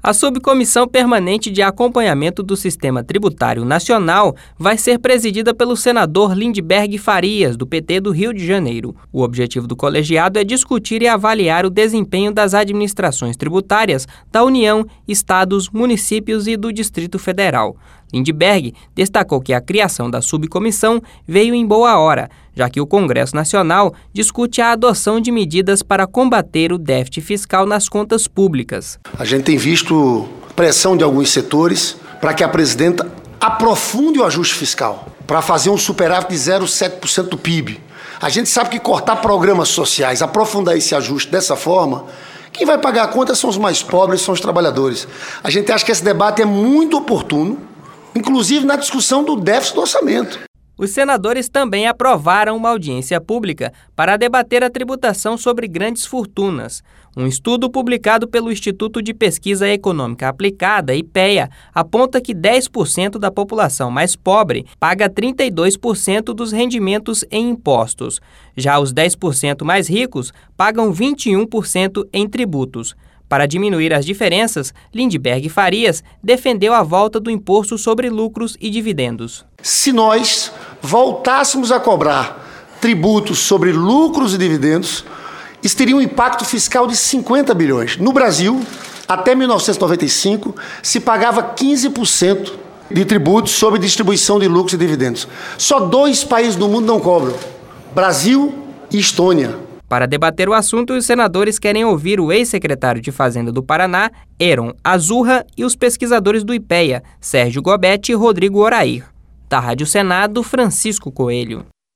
A Subcomissão Permanente de Acompanhamento do Sistema Tributário Nacional vai ser presidida pelo senador Lindbergh Farias, do PT do Rio de Janeiro. O objetivo do colegiado é discutir e avaliar o desempenho das administrações tributárias da União, estados, municípios e do Distrito Federal. Lindbergh destacou que a criação da subcomissão veio em boa hora, já que o Congresso Nacional discute a adoção de medidas para combater o déficit fiscal nas contas públicas. A gente tem visto pressão de alguns setores para que a presidenta aprofunde o ajuste fiscal, para fazer um superávit de 0,7% do PIB. A gente sabe que cortar programas sociais, aprofundar esse ajuste dessa forma, quem vai pagar a conta são os mais pobres, são os trabalhadores. A gente acha que esse debate é muito oportuno, inclusive na discussão do déficit do orçamento. Os senadores também aprovaram uma audiência pública para debater a tributação sobre grandes fortunas. Um estudo publicado pelo Instituto de Pesquisa Econômica Aplicada, IPEA, aponta que 10% da população mais pobre paga 32% dos rendimentos em impostos. Já os 10% mais ricos pagam 21% em tributos. Para diminuir as diferenças, Lindbergh Farias defendeu a volta do imposto sobre lucros e dividendos. Se nós voltássemos a cobrar tributos sobre lucros e dividendos, isso teria um impacto fiscal de 50 bilhões. No Brasil, até 1995, se pagava 15% de tributos sobre distribuição de lucros e dividendos. Só 2 países do mundo não cobram: Brasil e Estônia. Para debater o assunto, os senadores querem ouvir o ex-secretário de Fazenda do Paraná, Heron Azurra, e os pesquisadores do IPEA, Sérgio Gobetti e Rodrigo Orair. Da Rádio Senado, Francisco Coelho.